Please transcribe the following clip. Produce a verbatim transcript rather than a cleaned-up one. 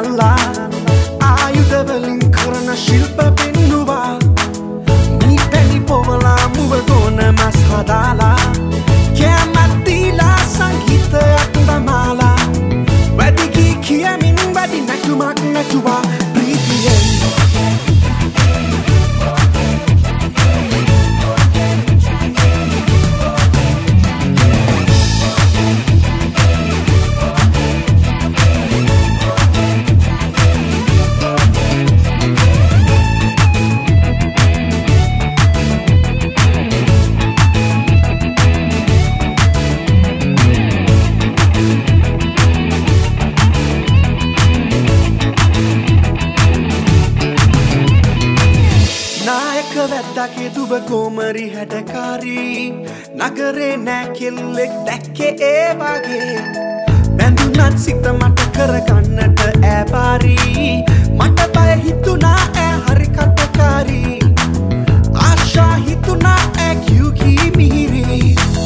නල්ලා ආයුධවලින් කරන ශිල්ප පෙන්නුවා මී පැණි පොවලා මුව ගොන මස් හදාලා කැමැත් දීලා සංගීතයක් දමාලා වැඩි කී කියමින් වැඩි නැටුමක් නැටුවා ප්‍රීතියෙන් වැද්දාගේ දුබ කොමරි හැඩකාරී නගරේ නෑ කෙල්ලෙක් දැක්කේ ඒ වගේ බැඳුනත් සිත මට කරගන්නට ඈපාරී මට බය හිතුණා ඈ හරි කටකාරී ආශා හිතුණා ඈ කියු කී මිහිරි